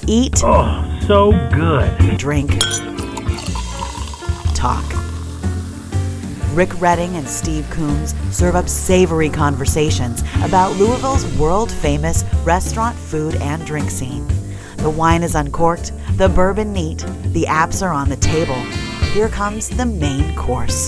Eat. Oh, so good. Drink. Talk. Rick Redding and Steve Coombs serve up savory conversations about Louisville's world-famous restaurant, food, and drink scene. The wine is uncorked, the bourbon neat, the apps are on the table. Here comes the main course.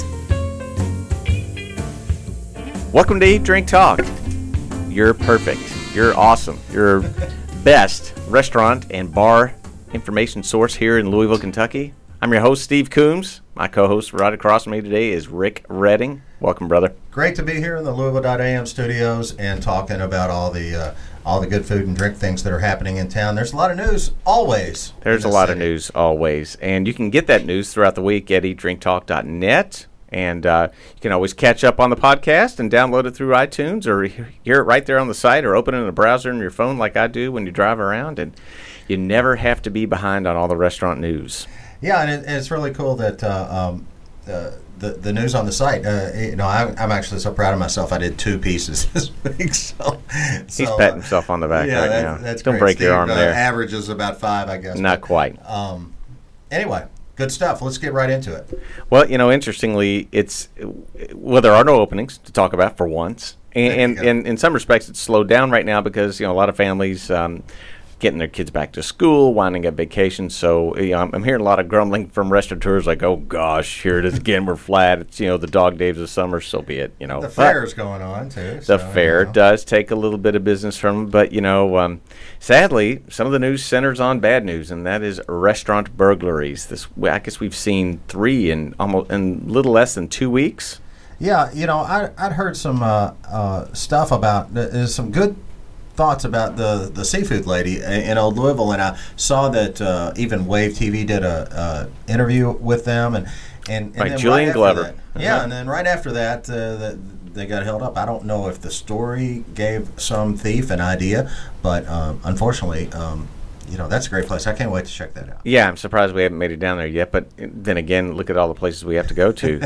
Welcome to Eat, Drink, Talk. You're perfect. You're awesome. You're best restaurant and bar information source here in Louisville, Kentucky. I'm your host, Steve Coombs. My co-host right across from me today is Rick Redding. Welcome, brother. Great to be here in the Louisville.am studios and talking about all the good food and drink things that are happening in town. There's a lot of news always. There's a lot of news always. And you can get that news throughout the week at eatdrinktalk.net. And you can always catch up on the podcast and download it through iTunes or hear it right there on the site or open it in a browser on your phone like I do when you drive around. And you never have to be behind on all the restaurant news. Yeah, and it's really cool that the news on the site, I'm actually so proud of myself. I did 2 pieces this week. He's patting himself on the back right now. That's Don't great. break Steve, your arm there. Average is about 5, I guess. Not quite. Anyway. Good stuff. Let's get right into it. Well, interestingly, there are no openings to talk about for once. And in some respects, it's slowed down right now because, a lot of families getting their kids back to school, winding up vacation. So, I'm hearing a lot of grumbling from restaurateurs like, oh, gosh, here it is again. We're flat. It's, the dog days of summer, so be it, The fair's going on, too. The fair does take a little bit of business from them. But, sadly, some of the news centers on bad news, and that is restaurant burglaries. I guess we've seen 3 in little less than 2 weeks. Yeah, I'd heard some stuff about some good thoughts about the seafood lady in Old Louisville, and I saw that even Wave TV did a interview with them, and then Julian Glover. And then right after that, they got held up. I don't know if the story gave some thief an idea, but unfortunately, that's a great place. I can't wait to check that out. Yeah, I'm surprised we haven't made it down there yet. But then again, look at all the places we have to go to.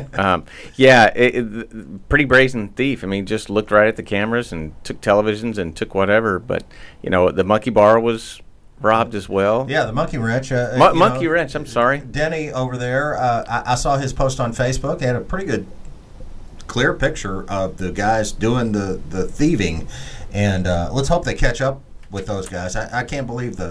Pretty brazen thief. I mean, just looked right at the cameras and took televisions and took whatever. But, the Monkey Bar was robbed as well. Yeah, the Monkey Wrench. Monkey Wrench, I'm sorry. Denny over there, I saw his post on Facebook. He had a pretty good, clear picture of the guys doing the thieving. And let's hope they catch up with those guys. I can't believe the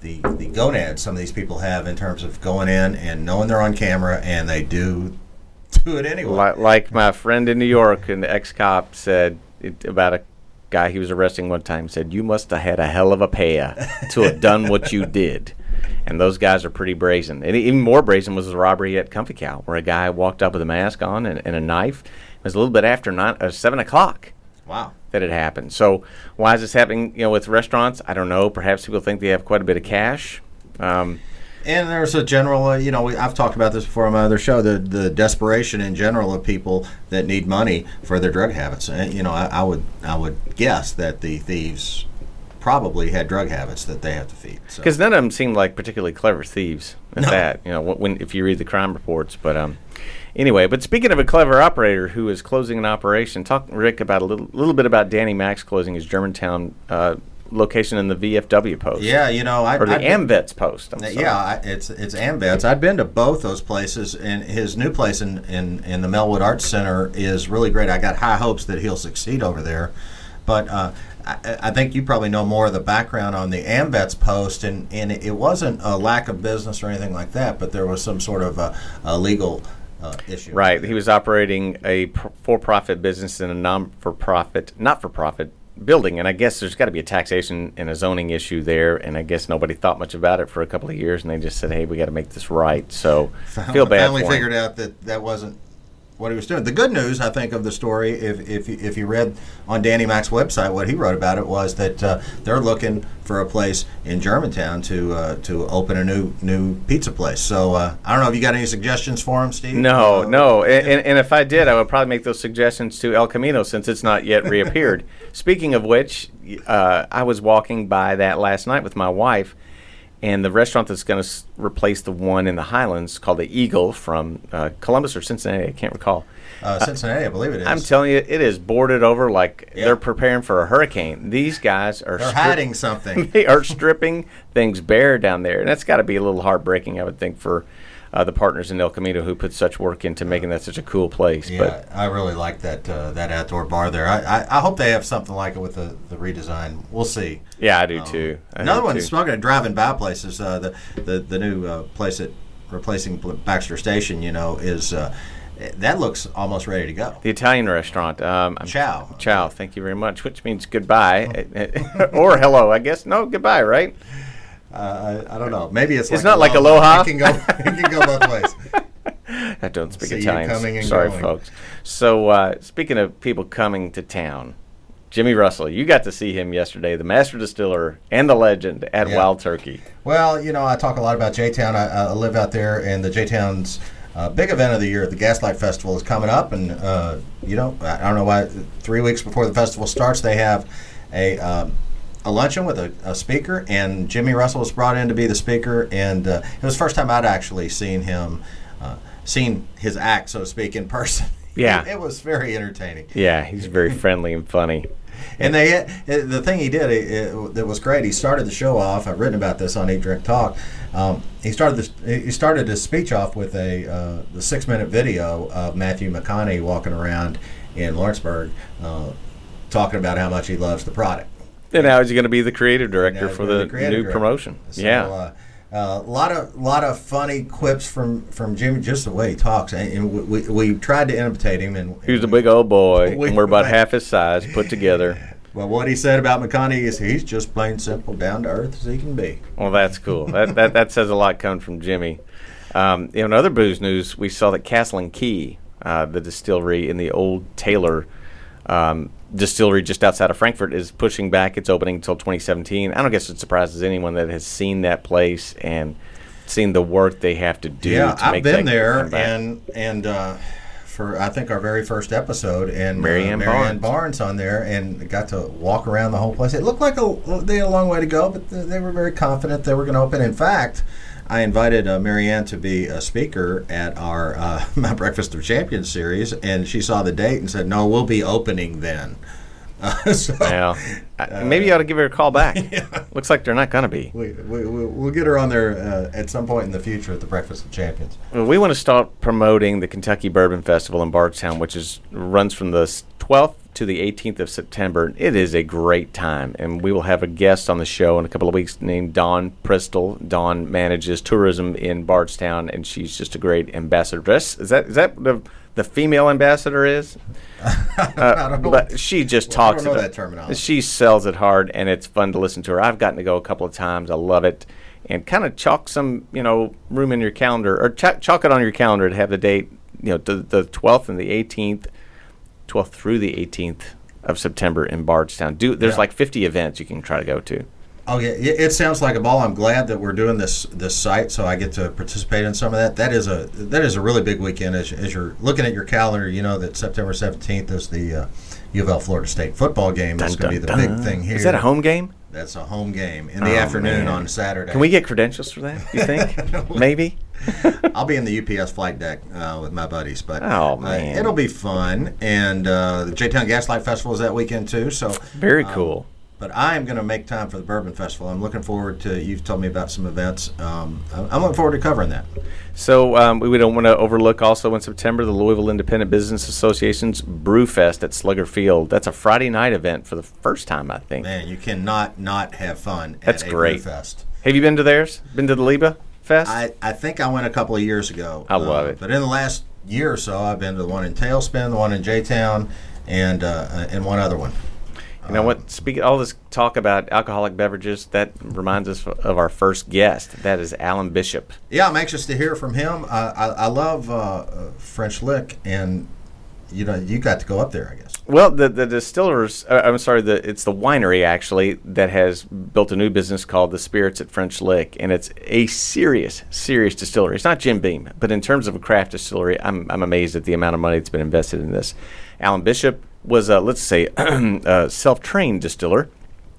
gonads some of these people have in terms of going in and knowing they're on camera, and they do it anyway. Like my friend in New York, and the ex-cop said about a guy he was arresting one time, said, "You must have had a hell of a paya to have done what you did." And those guys are pretty brazen. And even more brazen was the robbery at Comfy Cow, where a guy walked up with a mask on and a knife. It was a little bit after 7 o'clock. Wow. That it happened. So why is this happening, with restaurants? I don't know. Perhaps people think they have quite a bit of cash. And there's a general, I've talked about this before on my other show, the desperation in general of people that need money for their drug habits. And, I would guess that the thieves probably had drug habits that they have to feed. Because none of them seem like particularly clever thieves at that, if you read the crime reports. But anyway, but speaking of a clever operator who is closing an operation, talk, Rick, about a little bit about Danny Max closing his Germantown location in the VFW post. Yeah, or the AmVets post. Yeah, it's AmVets. I've been to both those places, and his new place in the Melwood Arts Center is really great. I got high hopes that he'll succeed over there, but I think you probably know more of the background on the AmVets post, and it wasn't a lack of business or anything like that, but there was some sort of a legal issue. Right. He was operating a for-profit business in a not-for-profit building, and I guess there's got to be a taxation and a zoning issue there, and I guess nobody thought much about it for a couple of years, and they just said, hey, we got to make this right. So feel bad for him. Finally figured out that wasn't what he was doing. The good news, I think, of the story, if you read on Danny Mac's website, what he wrote about it was that they're looking for a place in Germantown to open a new pizza place. So I don't know if you got any suggestions for him, Steve. No. And if I did, I would probably make those suggestions to El Camino since it's not yet reappeared. Speaking of which, I was walking by that last night with my wife, And the restaurant that's going to replace the one in the Highlands called the Eagle from Columbus or Cincinnati, I can't recall. Cincinnati, I believe it is. I'm telling you, it is boarded over like they're preparing for a hurricane. These guys are hiding something. They are stripping things bare down there. And that's got to be a little heartbreaking, I would think, for the partners in El Camino who put such work into making that such a cool place. Yeah, but I really like that outdoor bar there. I hope they have something like it with the redesign. We'll see. Yeah, I do too. Another one, smoking and driving by places, the new place that replacing Baxter Station, is that looks almost ready to go. The Italian restaurant. Ciao. Ciao, thank you very much, which means goodbye. Or hello, I guess. No, goodbye, right? I don't know. Maybe it's not like aloha. It can go both ways. I don't speak See Italian. you coming and Sorry, going. folks. So, speaking of people coming to town, Jimmy Russell, you got to see him yesterday, the master distiller and the legend at Wild Turkey. Well, I talk a lot about J-Town. I live out there, and the J-Town's big event of the year, the Gaslight Festival, is coming up. And, I don't know why, 3 weeks before the festival starts, they have a luncheon with a speaker, and Jimmy Russell was brought in to be the speaker. And it was the first time I'd actually seen his act, so to speak, in person. Yeah. It was very entertaining. Yeah, he's very friendly and funny. And the thing he did that was great. He started the show off. I've written about this on Eat Drink Talk. He started his speech off with the 6-minute video of Matthew McConaughey walking around in Lawrenceburg, talking about how much he loves the product. And now he's going to be the creative director for the new promotion. So, a lot of funny quips from Jimmy, just the way he talks, and we tried to imitate him. And he was a big old boy, and we're about half his size put together. Well, what he said about McConaughey is he's just plain simple, down to earth as he can be. Well, that's cool. that says a lot coming from Jimmy. In other booze news, we saw that Castle and Key, the distillery in the old Taylor distillery just outside of Frankfurt, is pushing back its opening until 2017. I don't guess it surprises anyone that has seen that place and seen the work they have to do. Yeah, to I've make been that there, comeback. and for I think our very first episode, and Marianne Barnes on there, and got to walk around the whole place. It looked like they had a long way to go, but they were very confident they were going to open. In fact, I invited Marianne to be a speaker at our My Breakfast of Champions series, and she saw the date and said, "No, we'll be opening then." Maybe you ought to give her a call back. Yeah. Looks like they're not going to be. We'll get her on there at some point in the future at the Breakfast of Champions. Well, we want to start promoting the Kentucky Bourbon Festival in Bardstown, which runs from the 12th to the 18th of September. It is a great time, and we will have a guest on the show in a couple of weeks named Dawn Bristol. Dawn manages tourism in Bardstown, and she's just a great ambassadress. Is that the female ambassador is? I don't know. But she just talks. I don't know that terminology. She sells it hard, and it's fun to listen to her. I've gotten to go a couple of times. I love it. And kind of chalk some, room in your calendar, or chalk it on your calendar to have the date, the 12th and the 18th, 12th through the 18th of September in Bardstown. There's like 50 events you can try to go to. Oh yeah, it sounds like a ball. I'm glad that we're doing this site, so I get to participate in some of that. That is a really big weekend. As you're looking at your calendar, you know that September 17th is the U of L Florida State football game. That's going to be the big thing here. Is that a home game? That's a home game in the afternoon on Saturday. Can we get credentials for that? You think? Maybe. I'll be in the UPS flight deck with my buddies, but man, it'll be fun. And the J-Town Gaslight Festival is that weekend too. So very cool. But I am going to make time for the Bourbon Festival. I'm looking forward to, you've told me about some events. I'm looking forward to covering that. So we don't want to overlook also in September the Louisville Independent Business Association's Brew Fest at Slugger Field. That's a Friday night event for the first time, I think. Man, you cannot not have fun at a Brew Fest. Have you been to theirs? Been to the Liba Fest? I think I went a couple of years ago. I love it. But in the last year or so, I've been to the one in Tailspin, the one in J-Town, and one other one. You know what? Speaking all this talk about alcoholic beverages, that reminds us of our first guest. That is Alan Bishop. Yeah, I'm anxious to hear from him. I love French Lick, and you got to go up there, I guess. Well, the distillers, it's the winery actually that has built a new business called the Spirits at French Lick, and it's a serious distillery. It's not Jim Beam, but in terms of a craft distillery, I'm amazed at the amount of money that's been invested in this. Alan Bishop was, a self-trained distiller,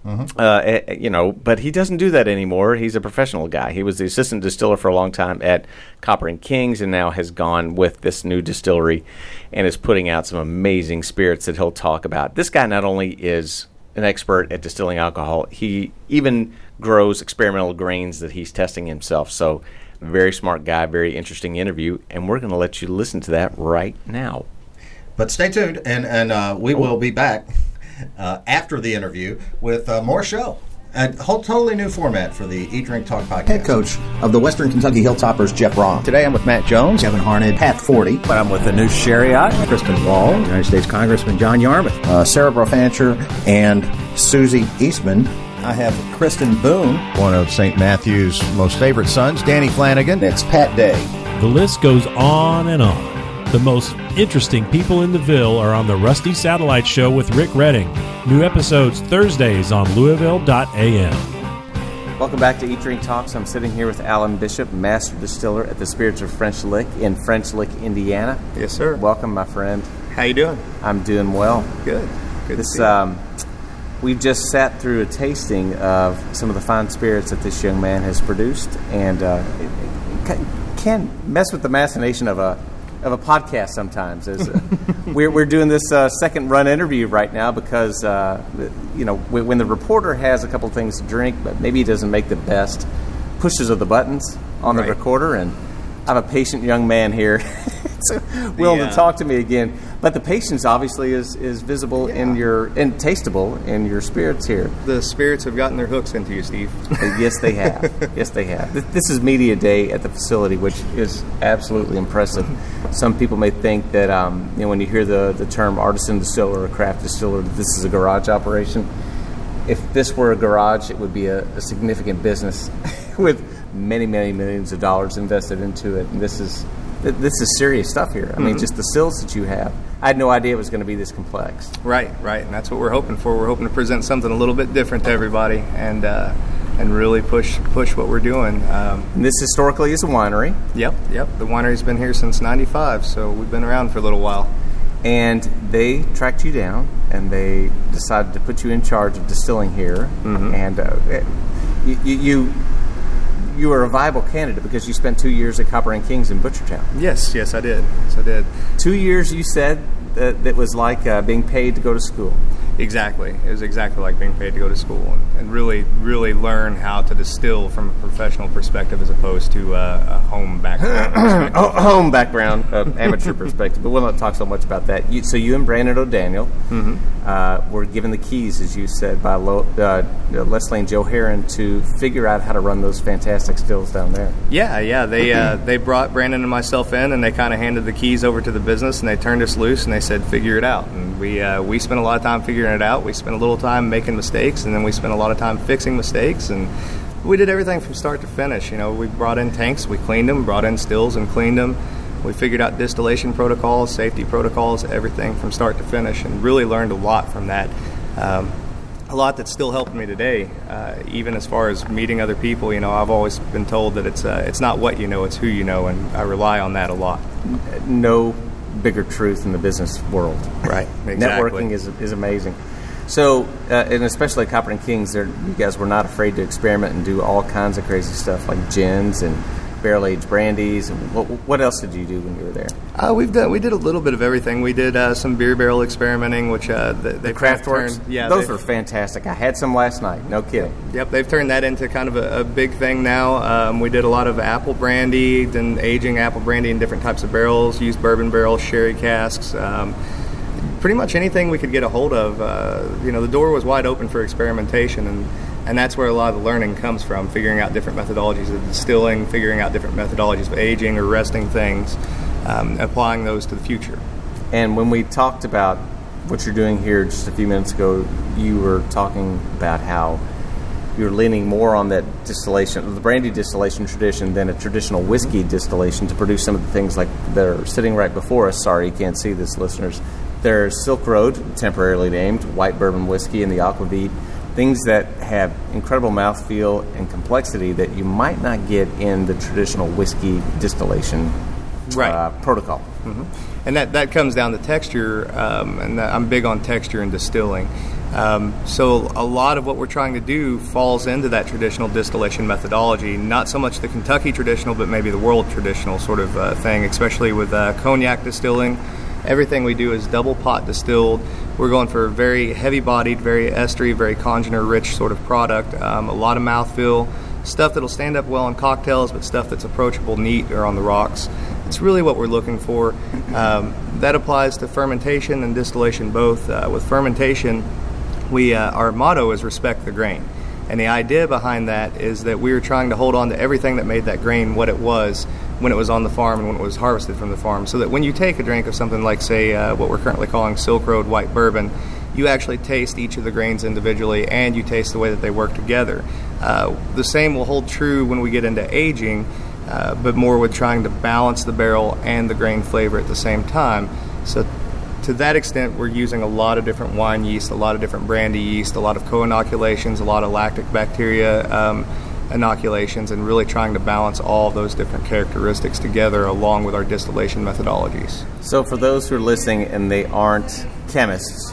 But he doesn't do that anymore. He's a professional guy. He was the assistant distiller for a long time at Copper and Kings, and now has gone with this new distillery and is putting out some amazing spirits that he'll talk about. This guy not only is an expert at distilling alcohol, he even grows experimental grains that he's testing himself. So, very smart guy, very interesting interview, and we're going to let you listen to that right now. But stay tuned, and we will be back after the interview with more show. A whole totally new format for the Eat, Drink, Talk podcast. Head coach of the Western Kentucky Hilltoppers, Jeff Rahm. Today I'm with Matt Jones, Kevin Harned, Pat Forty. But I'm with Anush Shariat, Kristen Wall, United States Congressman John Yarmouth, Sarah Brofancher, and Susie Eastman. I have Kristen Boone. One of St. Matthew's most favorite sons, Danny Flanagan. It's Pat Day. The list goes on and on. The most interesting people in the Ville are on the Rusty Satellite Show with Rick Redding. New episodes Thursdays on Louisville.am. Welcome back to Eat, Drink, Talks. I'm sitting here with Alan Bishop, Master Distiller at the Spirits of French Lick in French Lick, Indiana. Yes, sir. Welcome, my friend. How you doing? I'm doing well. Good. Good This, to see you. We've just sat through a tasting of some of the fine spirits that this young man has produced, and it can mess with the machination of a podcast sometimes. As we're doing this second run interview right now because when the reporter has a couple things to drink, but maybe he doesn't make the best pushes of the buttons on the recorder, and I'm a patient young man here, so willing to talk to me again. But the patience obviously is visible and tasteable in your spirits here. The spirits have gotten their hooks into you, Steve. Yes, they have. Yes, they have. This is media day at the facility, which is absolutely impressive. Some people may think that when you hear the term artisan distiller or craft distiller, that this is a garage operation. If this were a garage, it would be a significant business with many, many millions of dollars invested into it. And this is serious stuff here. I mean, just the stills that you have. I had no idea it was going to be this complex. Right, and that's what we're hoping for. We're hoping to present something a little bit different to everybody, and really push what we're doing. And this historically is a winery. Yep. The winery's been here since '95, so we've been around for a little while. And they tracked you down, and they decided to put you in charge of distilling here. And you were a viable candidate because you spent 2 years at Copper and Kings in Butchertown. Yes, I did. 2 years, you said, that was like being paid to go to school. Exactly. It was exactly like being paid to go to school and really, really learn how to distill from a professional perspective as opposed to a home background. Home background, amateur perspective. But we'll not talk so much about that. So you and Brandon O'Daniel were given the keys, as you said, by Leslie and Joe Heron to figure out how to run those fantastic stills down there. Yeah. They brought Brandon and myself in, and they kind of handed the keys over to the business, and they turned us loose, and they said, figure it out. And we spent a lot of time figuring it out. We spent a little time making mistakes, and then we spent a lot of time fixing mistakes, and we did everything from start to finish. We brought in tanks, we cleaned them, brought in stills and cleaned them. We figured out distillation protocols, safety protocols, everything from start to finish, and really learned a lot from that. A lot that's still helping me today, even as far as meeting other people. I've always been told that it's not what you know, it's who you know, and I rely on that a lot. No bigger truth in the business world. Right, exactly. Networking is amazing. So, and especially at Copper and Kings, you guys were not afraid to experiment and do all kinds of crazy stuff like gins and barrel-aged brandies. And what else did you do when you were there? We did a little bit of everything. We did some beer barrel experimenting, which the Craft Works. Yeah, those were fantastic. I had some last night. No kidding. Yep, they've turned that into kind of a big thing now. We did a lot of apple brandy, then aging apple brandy in different types of barrels. Used bourbon barrels, sherry casks. Pretty much anything we could get a hold of. The door was wide open for experimentation, and that's where a lot of the learning comes from, figuring out different methodologies of distilling, figuring out different methodologies of aging or resting things, applying those to the future. And when we talked about what you're doing here just a few minutes ago, you were talking about how you're leaning more on that distillation, the brandy distillation tradition than a traditional whiskey distillation to produce some of the things like that are sitting right before us. Sorry, you can't see this, listeners. There's Silk Road, temporarily named, white bourbon whiskey, and the Aquavit. Things that have incredible mouthfeel and complexity that you might not get in the traditional whiskey distillation protocol. Mm-hmm. And that comes down to texture, and I'm big on texture in distilling. So a lot of what we're trying to do falls into that traditional distillation methodology, not so much the Kentucky traditional, but maybe the world traditional sort of thing, especially with cognac distilling. Everything we do is double pot distilled. We're going for a very heavy-bodied, very estery, very congener-rich sort of product, a lot of mouthfeel, stuff that'll stand up well in cocktails, but stuff that's approachable neat or on the rocks. It's really what we're looking for. That applies to fermentation and distillation both. With fermentation, our motto is respect the grain. And the idea behind that is that we were trying to hold on to everything that made that grain what it was when it was on the farm and when it was harvested from the farm, so that when you take a drink of something like, say, what we're currently calling Silk Road White Bourbon, you actually taste each of the grains individually and you taste the way that they work together. The same will hold true when we get into aging, but more with trying to balance the barrel and the grain flavor at the same time. So to that extent, we're using a lot of different wine yeast, a lot of different brandy yeast, a lot of co-inoculations, a lot of lactic bacteria inoculations, and really trying to balance all those different characteristics together along with our distillation methodologies. So for those who are listening and they aren't chemists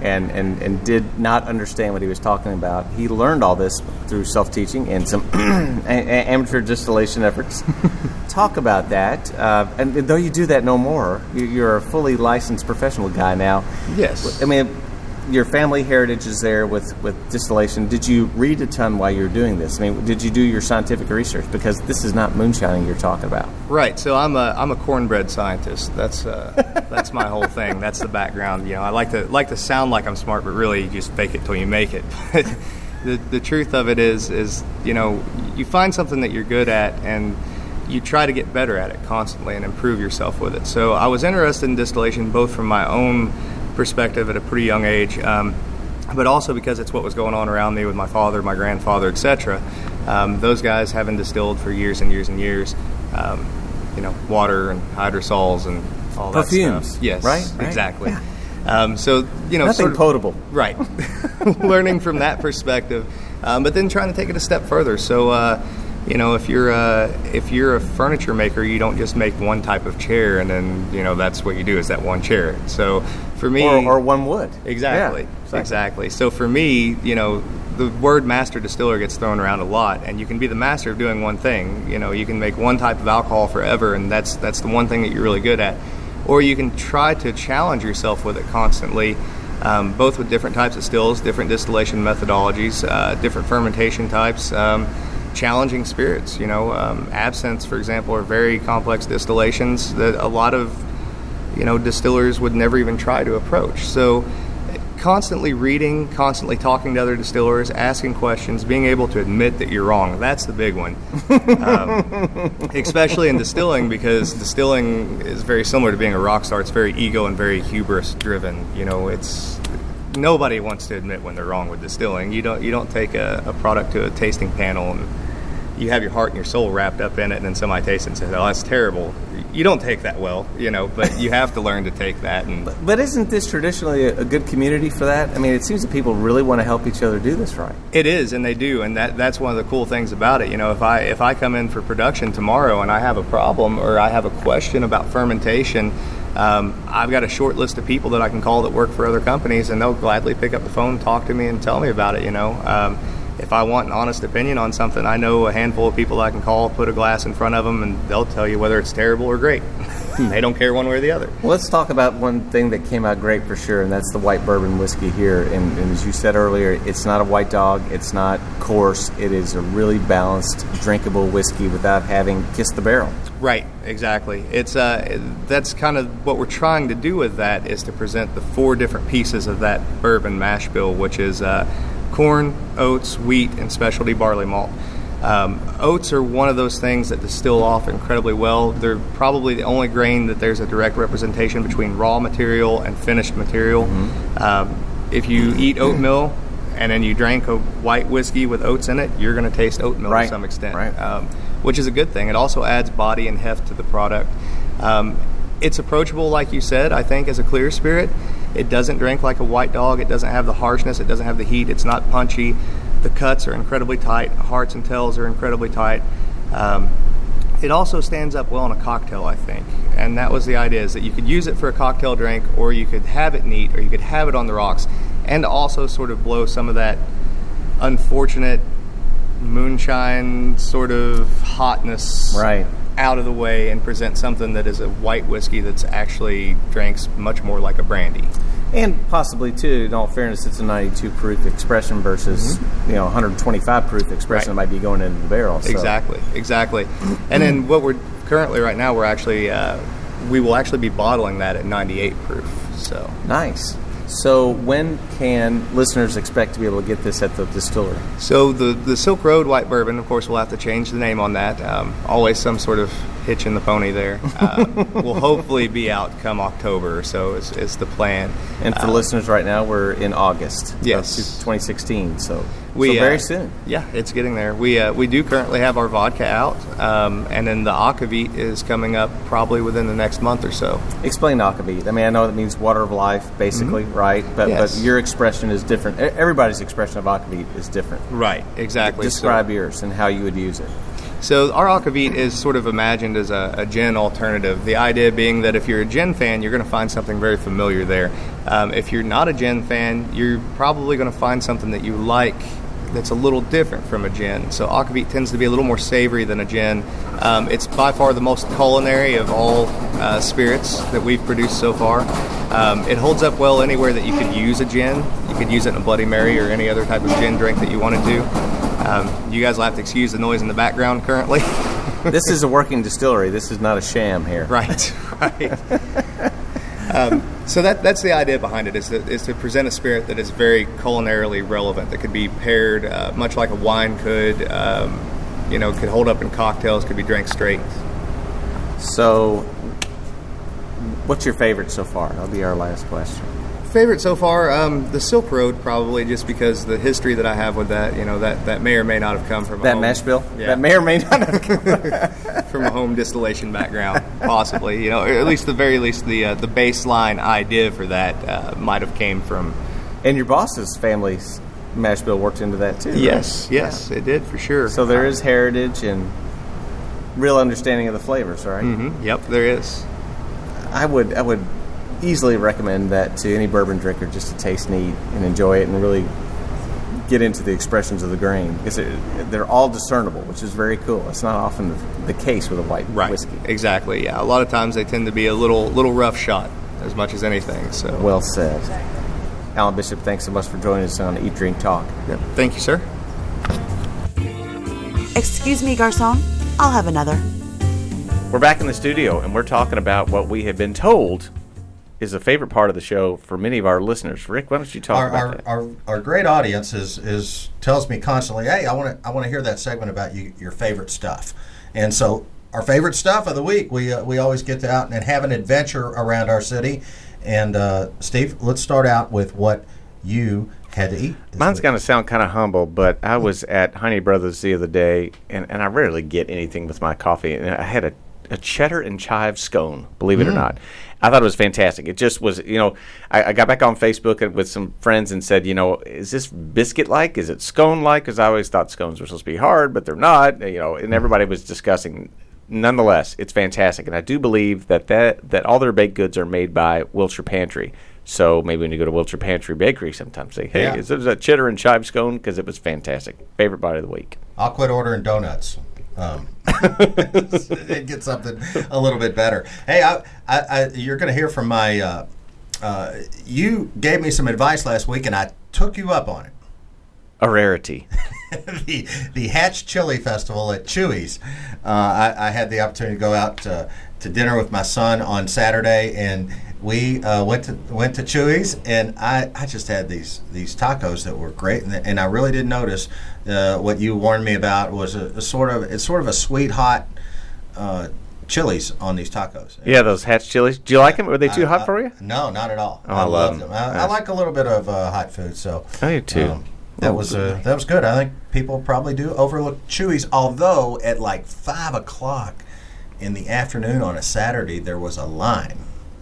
and did not understand what he was talking about, he learned all this through self-teaching and some amateur distillation efforts. Talk about that. And though you do that no more, you're a fully licensed professional guy now. Yes. I mean, your family heritage is there with distillation. Did you read a ton while you were doing this? I mean, did you do your scientific research? Because this is not moonshining you're talking about. Right. So I'm a cornbread scientist. That's my whole thing. That's the background. You know, I like to sound like I'm smart, but really you just fake it till you make it. The truth of it is you know, you find something that you're good at and you try to get better at it constantly and improve yourself with it. So I was interested in distillation both from my own perspective at a pretty young age, but also because it's what was going on around me with my father, my grandfather, etc. Those guys having distilled for years and years and years, you know, water and hydrosols and all that perfumes, stuff. Yes, right? Exactly. Yeah. So, you know, nothing sort of, potable. Right. Learning from that perspective, but then trying to take it a step further. So, you know, if you're a furniture maker, you don't just make one type of chair and then, you know, that's what you do is that one chair. So for me, or one wood. Exactly. Yeah, exactly. So for me, you know, the word master distiller gets thrown around a lot, and you can be the master of doing one thing. You know, you can make one type of alcohol forever, and that's the one thing that you're really good at. Or you can try to challenge yourself with it constantly, both with different types of stills, different distillation methodologies, different fermentation types, challenging spirits. You know, absinthes, for example, are very complex distillations that a lot of, you know, distillers would never even try to approach. So constantly reading, constantly talking to other distillers, asking questions, being able to admit that you're wrong. That's the big one. Especially in distilling, because distilling is very similar to being a rock star. It's very ego and very hubris driven. You know, it's nobody wants to admit when they're wrong with distilling. You don't take a product to a tasting panel and you have your heart and your soul wrapped up in it, and then somebody tastes it and says, "Oh, that's terrible." You don't take that well, you know, but you have to learn to take that. And but isn't this traditionally a good community for that? I mean, it seems that people really want to help each other do this right. It is, and they do, and that's one of the cool things about it. You know, if I come in for production tomorrow and I have a problem or I have a question about fermentation, I've got a short list of people that I can call that work for other companies, and they'll gladly pick up the phone, talk to me, and tell me about it, you know. If I want an honest opinion on something, I know a handful of people I can call, put a glass in front of them, and they'll tell you whether it's terrible or great. They don't care one way or the other. Well, let's talk about one thing that came out great for sure, and that's the white bourbon whiskey here. And as you said earlier, it's not a white dog. It's not coarse. It is a really balanced, drinkable whiskey without having kissed the barrel. Right, exactly. It's that's kind of what we're trying to do with that, is to present the 4 different pieces of that bourbon mash bill, which is corn, oats, wheat, and specialty barley malt. Oats are one of those things that distill off incredibly well. They're probably the only grain that there's a direct representation between raw material and finished material. Mm-hmm. If you eat oatmeal and then you drank a white whiskey with oats in it, you're going to taste oatmeal to some extent, which is a good thing. It also adds body and heft to the product. It's approachable, like you said, I think, as a clear spirit. It doesn't drink like a white dog. It doesn't have the harshness. It doesn't have the heat. It's not punchy. The cuts are incredibly tight. Hearts and tails are incredibly tight. It also stands up well in a cocktail, I think. And that was the idea, is that you could use it for a cocktail drink, or you could have it neat, or you could have it on the rocks. and also sort of blow some of that unfortunate moonshine sort of hotness out of the way and present something that is a white whiskey that's actually drinks much more like a brandy. And possibly, too, in all fairness, it's a 92 proof expression versus 125 proof expression that might be going into the barrel. So. Exactly. And then what we're currently right now, we're actually we will actually be bottling that at 98 proof. So nice. So when can listeners expect to be able to get this at the distillery? So the Silk Road White Bourbon, of course, we'll have to change the name on that. Always some sort of hitch in the pony there. Will hopefully be out come October or so is the plan. And for listeners right now, we're in August. Yes. 2016, so very soon. Yeah, it's getting there. We do currently have our vodka out, and then the Akavit is coming up probably within the next month or so. Explain Akavit. I mean, I know that means water of life, basically, right? But your expression is different. Everybody's expression of Akavit is different. Right, exactly. Describe yours and how you would use it. So our Akavit is sort of imagined as a gin alternative. The idea being that if you're a gin fan, you're going to find something very familiar there. If you're not a gin fan, you're probably going to find something that you like that's a little different from a gin. So Akavit tends to be a little more savory than a gin. It's by far the most culinary of all spirits that we've produced so far. It holds up well anywhere that you could use a gin. You could use it in a Bloody Mary or any other type of gin drink that you want to do. You guys will have to excuse the noise in the background currently. This is a working distillery. This is not a sham here. Right. So that's the idea behind it, is to present a spirit that is very culinarily relevant, that could be paired much like a wine could, could hold up in cocktails, could be drank straight. So what's your favorite so far? That'll be our last question. Favorite so far, the Silk Road, probably, just because the history that I have with that, that may or may not have come from that mash bill. Yeah. That may or may not have come from a home distillation background, possibly. Or at least the baseline idea for that might have came from. And your boss's family's mash bill worked into that too. Yes, right? It did for sure. So there is heritage and real understanding of the flavors, right? Mm-hmm. Yep, there is. I would easily recommend that to any bourbon drinker, just to taste neat and enjoy it and really get into the expressions of the grain, because they're all discernible, which is very cool. It's not often the case with a white whiskey. Exactly. Yeah, a lot of times they tend to be a little rough shot as much as anything. So well said. Alan Bishop, thanks so much for joining us on Eat, Drink, Talk. Yep. Thank you, sir. Excuse me, garçon. I'll have another. We're back in the studio, and we're talking about what we have been told is a favorite part of the show for many of our listeners. Rick, why don't you talk about that? Our great audience is tells me constantly, hey, I want to hear that segment about your favorite stuff. And so our favorite stuff of the week, we always get out and have an adventure around our city. And Steve, let's start out with what you had to eat. Mine's going to sound kind of humble, but I was at Heine Brothers the other day, and I rarely get anything with my coffee, and I had a cheddar and chive scone, believe it or not. I thought it was fantastic. It just was, I got back on Facebook with some friends and said, is this biscuit-like? Is it scone-like? Because I always thought scones were supposed to be hard, but they're not, and everybody was discussing. Nonetheless, it's fantastic. And I do believe that all their baked goods are made by Wilshire Pantry. So maybe when you go to Wilshire Pantry Bakery sometime, say, hey, is there a cheddar and chive scone? Because it was fantastic. Favorite bite of the week. I'll quit ordering donuts. It gets something a little bit better. Hey, you're going to hear from my. You gave me some advice last week, and I took you up on it. A rarity. the Hatch Chili Festival at Chuy's. I had the opportunity to go out to dinner with my son on Saturday, and we went to Chuy's, and I just had these tacos that were great, and I really didn't notice what you warned me about was a sort of a sweet hot chilies on these tacos. Yeah, those Hatch chilies. Do you like them? Were they too hot for you? No, not at all. Oh, I love them. I like a little bit of hot food, so I do too. That was good. I think people probably do overlook Chuy's, although at like 5 o'clock in the afternoon on a Saturday there was a line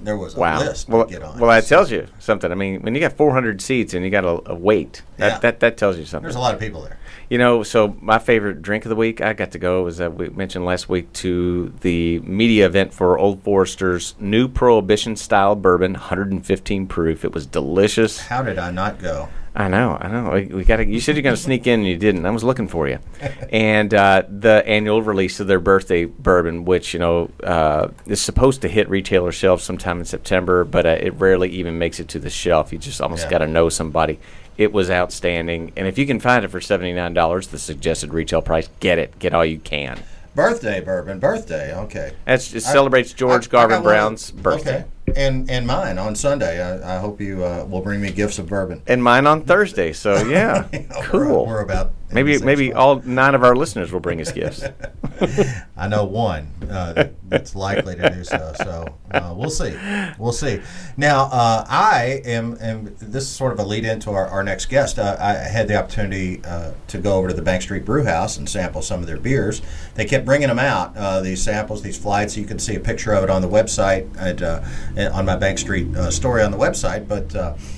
there was a Wow. list Well, to get on. well, that tells you something. I mean, when you got 400 seats and you got a wait, that tells you something. There's a lot of people there. You know, so my favorite drink of the week, I got to go, was that we mentioned last week, to the media event for Old Forester's new Prohibition-style bourbon, 115 proof. It was delicious. How did I not go? I know. We got. You said you're going to sneak in, and you didn't. I was looking for you. And the annual release of their birthday bourbon, which is supposed to hit retailer shelves sometime in September, but it rarely even makes it to the shelf. You just almost got to know somebody. It was outstanding, and if you can find it for $79, the suggested retail price, get it. Get all you can. Birthday bourbon. Birthday. Okay. It celebrates George Garvin Brown's birthday. Okay. And mine on Sunday. I hope you will bring me gifts of bourbon. And mine on Thursday. So yeah, cool. We're about maybe all 9 of our listeners will bring us gifts. I know one that's likely to do so. So we'll see. We'll see. Now I am. This is sort of a lead into our next guest. I had the opportunity to go over to the Bank Street Brew House and sample some of their beers. They kept bringing them out. These samples, these flights. You can see a picture of it on the website on my Bank Street story on the website. But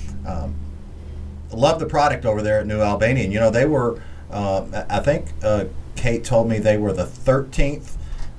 love the product over there at New Albany. And they were. I think Kate told me they were the 13th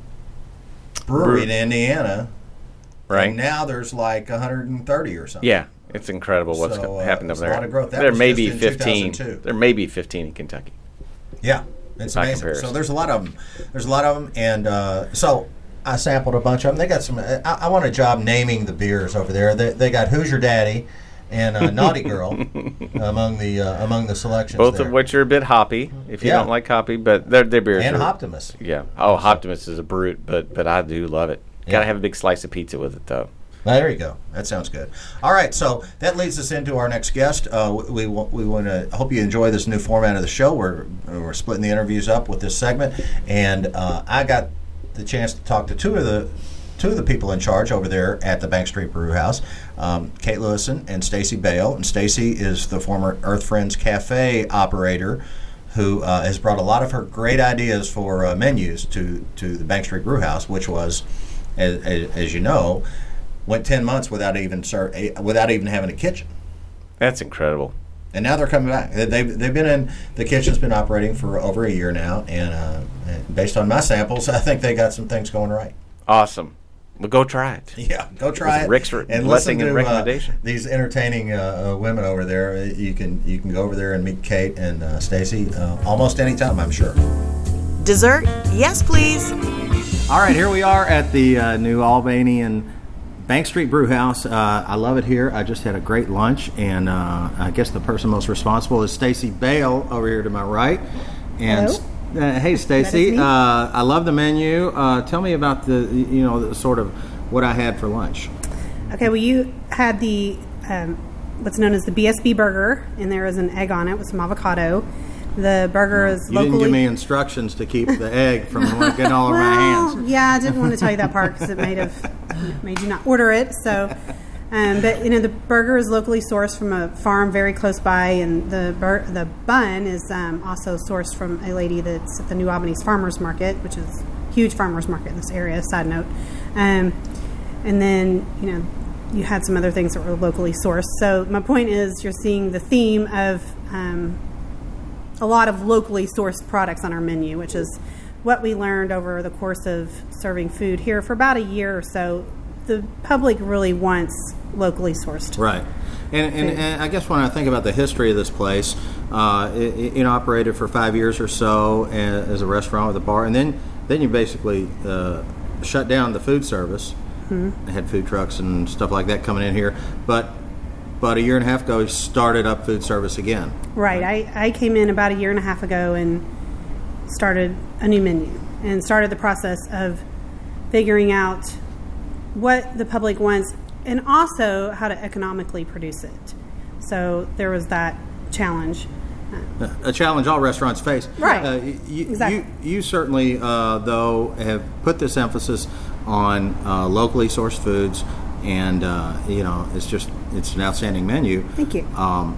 brewery in Indiana. Right. And now there's like 130 or something. Yeah, it's incredible what's happened over there. A lot of growth. There may be 15. There may be 15 in Kentucky. Yeah, it's amazing. So there's a lot of them. And so I sampled a bunch of them. They got some. I want a job naming the beers over there. They got Who's Your Daddy and Naughty Girl among the selections. Both there. of which are a bit hoppy, if you don't like hoppy, but their beers and are. Optimus. Yeah. Oh, Optimus is a brute, but I do love it. Got to have a big slice of pizza with it, though. There you go. That sounds good. All right, so that leads us into our next guest. We want to hope you enjoy this new format of the show. We're splitting the interviews up with this segment, and I got the chance to talk to two of the people in charge over there at the Bank Street Brew House, Kate Lewison and Stacy Bale. And Stacy is the former Earth Friends Cafe operator who has brought a lot of her great ideas for menus to the Bank Street Brew House, which was, as you know, went 10 months without even having a kitchen. That's incredible. And now they're coming back. They've been in the kitchen's been operating for over a year now, and based on my samples, I think they got some things going right. Awesome. Well, go try it. Yeah, go try it. Rick's and listen to recommendation. These entertaining women over there. You can go over there and meet Kate and Stacy almost any time, I'm sure. Dessert? Yes, please. All right, here we are at the New Albany and Bank Street Brew House. I love it here. I just had a great lunch, and I guess the person most responsible is Stacy Bale over here to my right. And hello. Hey, Stacy. I love the menu. Tell me about the sort of what I had for lunch. Okay, well, you had the what's known as the BSB burger, and there is an egg on it with some avocado. The burger is locally... You didn't give me instructions to keep the egg from getting all over my hands. Yeah, I didn't want to tell you that part because it made you not order it. So, but the burger is locally sourced from a farm very close by, and the bun is also sourced from a lady that's at the New Albany's Farmers Market, which is a huge farmers market in this area. Side note, and then you had some other things that were locally sourced. So my point is, you're seeing the theme of a lot of locally sourced products on our menu, which is what we learned over the course of serving food here for about a year or so. The public really wants locally sourced. Right. And I guess when I think about the history of this place, it operated for 5 years or so as a restaurant with a bar, and then you basically shut down the food service. Mm-hmm. They had food trucks and stuff like that coming in here, but about a year and a half ago, started up food service again. Right. I came in about a year and a half ago and started a new menu and started the process of figuring out what the public wants and also how to economically produce it. So there was that challenge. A challenge all restaurants face. Right. Exactly. You certainly, though, have put this emphasis on locally sourced foods. And it's an outstanding menu. Thank you. I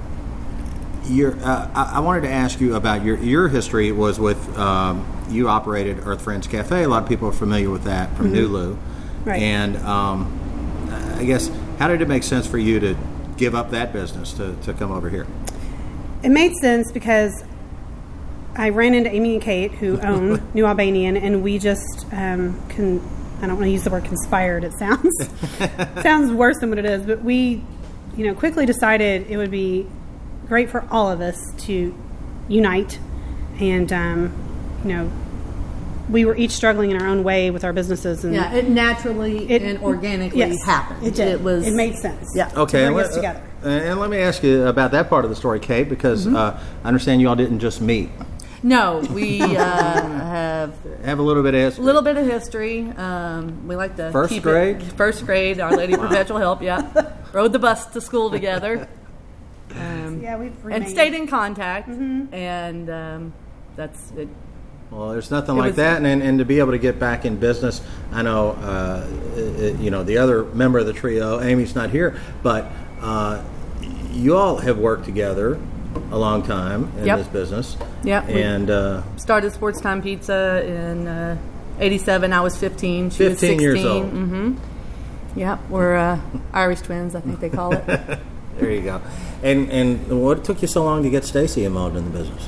wanted to ask you about your history. Was with you operated Earth Friends Cafe. A lot of people are familiar with that from Nulu. Right. And I guess, how did it make sense for you to give up that business to come over here? It made sense because I ran into Amy and Kate, who own New Albanian, and we just I don't want to use the word conspired. It sounds worse than what it is, but we, quickly decided it would be great for all of us to unite, and we were each struggling in our own way with our businesses, and it naturally and organically happened. It did. It made sense. Yeah. Okay. To bring us together. And let me ask you about that part of the story, Kate, because I understand you all didn't just meet. No, we have a little bit of history. A little bit of history. We like to first grade. Our Lady of Perpetual Help. Yeah, rode the bus to school together. We've and stayed in contact, and that's it. Well, there's nothing like that, and to be able to get back in business, I know, the other member of the trio, Amy's not here, but you all have worked together a long time in this business. Yep. And started Sports Time Pizza in '87. I was 15. She was 16 years old. Mm-hmm. Yep. We're Irish twins, I think they call it. There you go. And what took you so long to get Stacy involved in the business?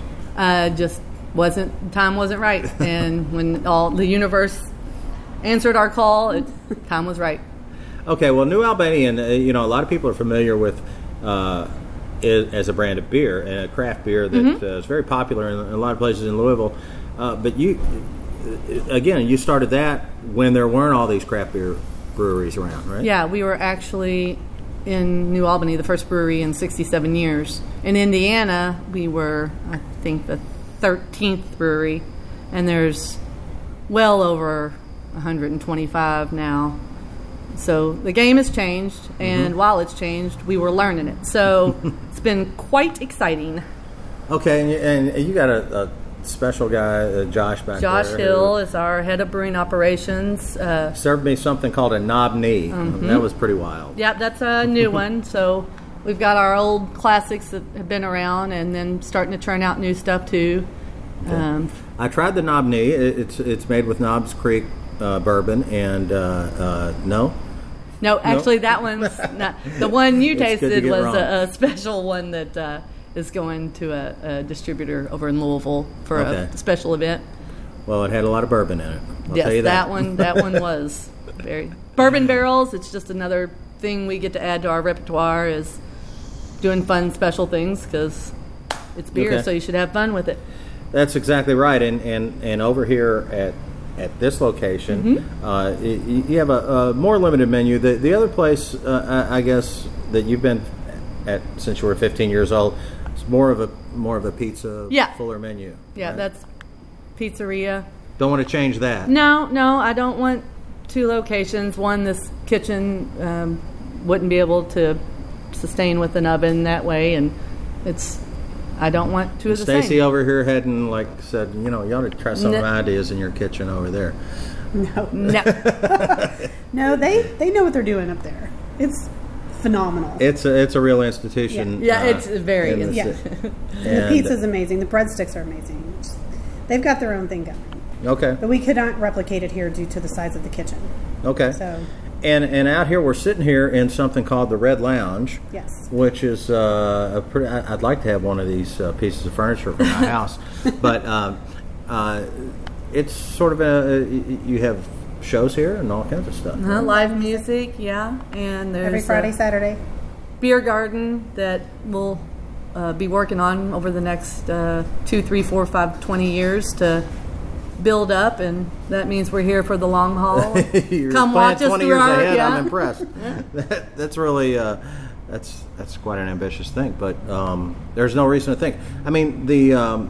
Time wasn't right, and when all the universe answered our call, time was right. Okay, well, New Albanian, a lot of people are familiar with as a brand of beer and a craft beer that is very popular in a lot of places in Louisville. But you started that when there weren't all these craft beer breweries around, right? Yeah, we were actually in New Albany, the first brewery in 67 years. In Indiana, we were, I think, the 13th brewery, and there's well over 125 now. So the game has changed, and while it's changed, we were learning it. So it's been quite exciting. Okay, and you got a special guy, Josh back there. Josh Hill is our head of brewing operations. Served me something called a knob knee. That was pretty wild. Yep, that's a new one. So we've got our old classics that have been around, and then starting to turn out new stuff too. Okay. I tried the knob knee. It's made with Knobs Creek bourbon, and No, actually, that one's not. The one you tasted was a special one that is going to a distributor over in Louisville for a special event. Well, it had a lot of bourbon in it. I'll tell you that one was very bourbon barrels. It's just another thing we get to add to our repertoire is doing fun, special things because it's beer, so you should have fun with it. That's exactly right. And over here at this location, you have a more limited menu. The other place, I guess, that you've been at since you were 15 years old, is more of a pizza, fuller menu. Yeah, right? That's pizzeria. Don't want to change that. No, I don't want two locations. One, this kitchen wouldn't be able to sustain with an oven that way, and I don't want two of the same. Stacy over here hadn't said, you ought to try some of my ideas in your kitchen over there. No. No, they know what they're doing up there. It's phenomenal. It's a real institution. Yeah, it's very. And the pizza's amazing. The breadsticks are amazing. They've got their own thing going. Okay. But we could not replicate it here due to the size of the kitchen. Okay. So. And out here, we're sitting here in something called the Red Lounge. Yes. Which is I'd like to have one of these pieces of furniture for my house, but it's sort of you have shows here and all kinds of stuff. Right? Live music, and there's every Friday, Saturday. Beer garden that we'll be working on over the next 2, 3, 4, 5, 20 years to build up, and that means we're here for the long haul. Come watch us 20 through years our ahead. I'm impressed. That's really that's quite an ambitious thing, but there's no reason to think. I mean, the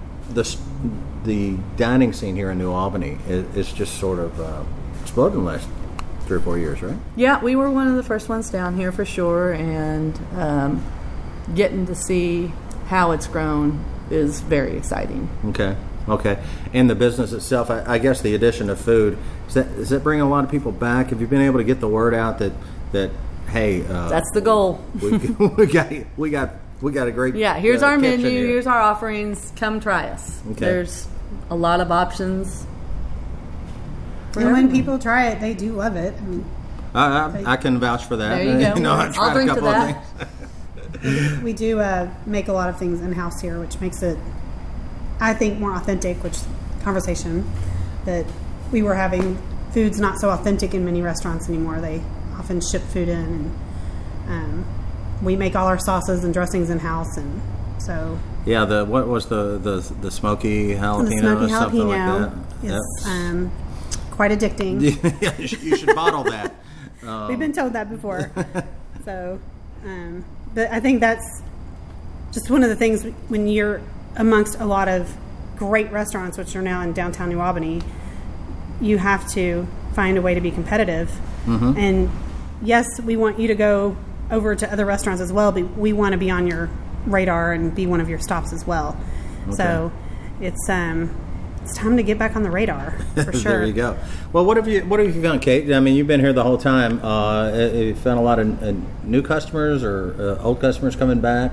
dining scene here in New Albany is just sort of exploded in the last 3 or 4 years, right? Yeah, we were one of the first ones down here for sure, and getting to see how it's grown is very exciting. Okay, and the business itself, I guess the addition of food, is that bringing a lot of people back? Have you been able to get the word out that hey, that's the goal. we got a great here's our menu, here. Here's our offerings. Come try us. Okay. There's a lot of options. And when people try it, they do love it. I can vouch for that. There you go. I've tried I'll drink a to couple of that. things. We do make a lot of things in-house here, which makes it, I think, more authentic, which conversation that we were having. Food's not so authentic in many restaurants anymore. They often ship food in, and we make all our sauces and dressings in-house, and so... Yeah, what was the smoky jalapeno? The smoky something jalapeno like that. is quite addicting. Yeah, you should bottle that. We've been told that before. So, but I think that's just one of the things when you're amongst a lot of great restaurants, which are now in downtown New Albany, you have to find a way to be competitive. Mm-hmm. And yes, we want you to go over to other restaurants as well, but we want to be on your radar and be one of your stops as well. Okay. So it's time to get back on the radar for sure. There you go. Well, what have you found, Kate? I mean, you've been here the whole time. Have you found a lot of new customers or old customers coming back?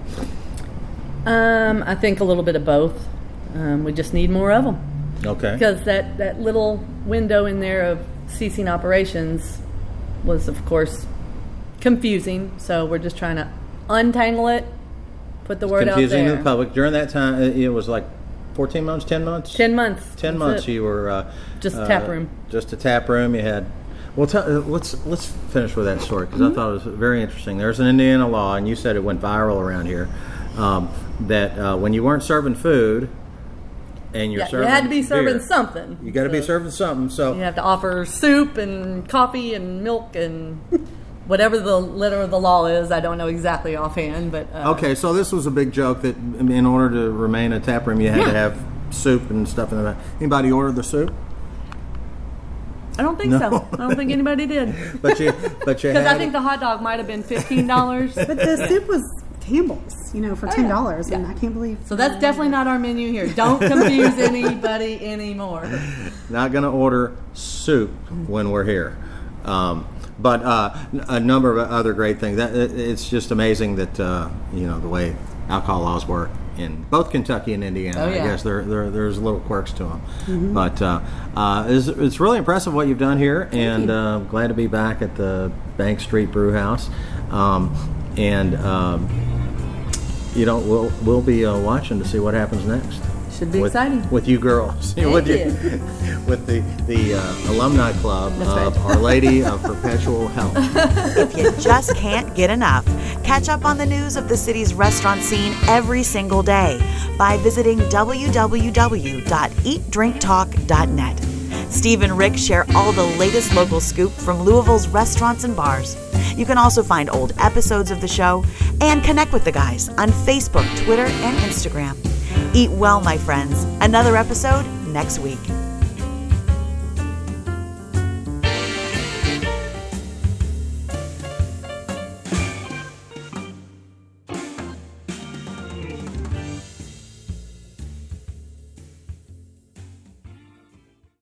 I think a little bit of both. We just need more of them. Okay. Because that little window in there of ceasing operations was, of course, confusing. So we're just trying to untangle it, put the word out there. Confusing to the public. During that time, it was like 14 months, 10 months? 10 months. 10 months you were... just a tap room. Just a tap room. You had... Well, let's finish with that story, because I thought it was very interesting. There's an Indiana law, and you said it went viral around here, that when you weren't serving food... And you're serving you had to be serving beer. something. You got to be serving something. So you have to offer soup and coffee and milk and whatever the letter of the law is. I don't know exactly offhand, but okay. So this was a big joke that in order to remain a tap room, you had to have soup and stuff in the back. Anybody order the soup? I don't think so. I don't think anybody did. But you because I think the hot dog might have been $15. But the soup was Campbell's, for $10, and I can't believe. So that's definitely not our menu here. Don't confuse anybody anymore. Not going to order soup when we're here, but a number of other great things. It's just amazing that the way alcohol laws work in both Kentucky and Indiana. Oh, yeah. I guess there's little quirks to them, Mm-hmm. but it's really impressive what you've done here, and glad to be back at the Bank Street Brew House, we'll be watching to see what happens next. Should be exciting with you girls. with the alumni club of Our Lady of Perpetual Health. If you just can't get enough, catch up on the news of the city's restaurant scene every single day by visiting www.eatdrinktalk.net. Steve and Rick share all the latest local scoop from Louisville's restaurants and bars. You can also find old episodes of the show and connect with the guys on Facebook, Twitter, and Instagram. Eat well, my friends. Another episode next week.